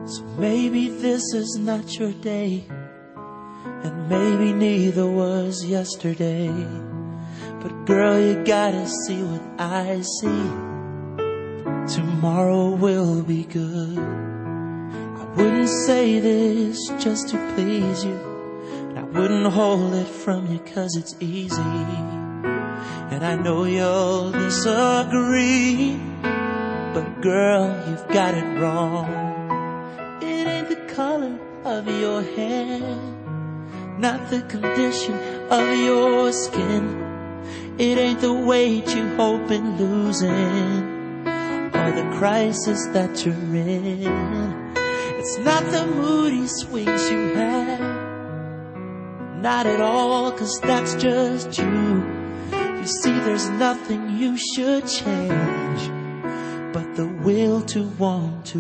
So maybe this is not your day, and maybe neither was yesterday. But girl, you gotta see what I see. Tomorrow will be good. I wouldn't say this just to please you, and I wouldn't hold it from you 'cause it's easy. And I know you'll disagree, but girl, you've got it wrong. It ain't the color of your hair, not the condition of your skin. It ain't the weight you hope in losing, or the crisis that you're in. It's not the moody swings you have, not at all, 'cause that's just you. You see, there's nothing you should change, but the will to want to.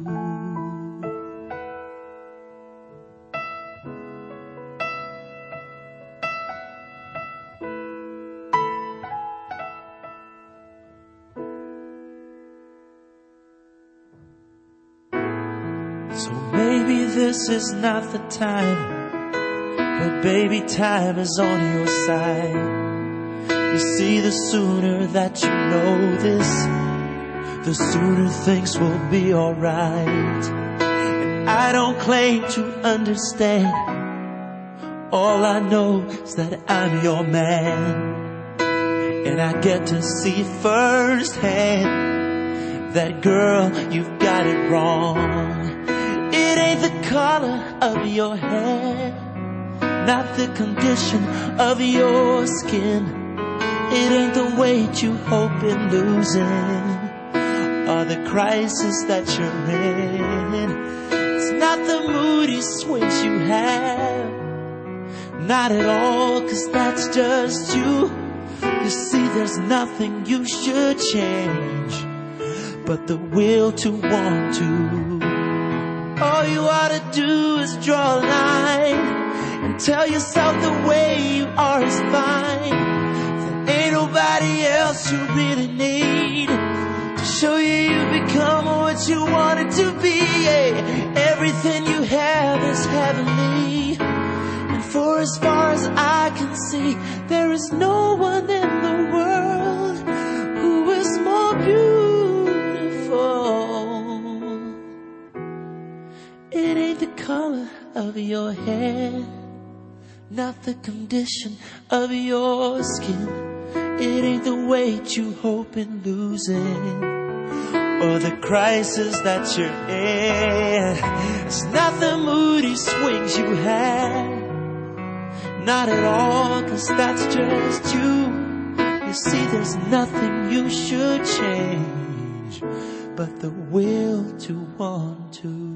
So maybe this is not the time, but baby, time is on your side. You see, the sooner that you know this, the sooner things will be alright. And I don't claim to understand, all I know is that I'm your man. And I get to see firsthand that, girl, you've got it wrong. It ain't the color of your hair, not the condition of your skin. It ain't the weight you hope in losing, or the crisis that you're in. It's not the moody swings you have, not at all, 'cause that's just you. You see, there's nothing you should change, but the will to want to. All you ought to do is draw a line and tell yourself the way you are is fine. Ain't nobody else you really need to show you you become what you wanted to be. Yeah. Everything you have is heavenly, and for as far as I can see, there is no one in the world who is more beautiful. It ain't the color of your hair, not the condition of your skin. It ain't the weight you hope in losing, or the crisis that you're in. It's not the moody swings you have, not at all, 'cause that's just you. You see, there's nothing you should change, but the will to want to.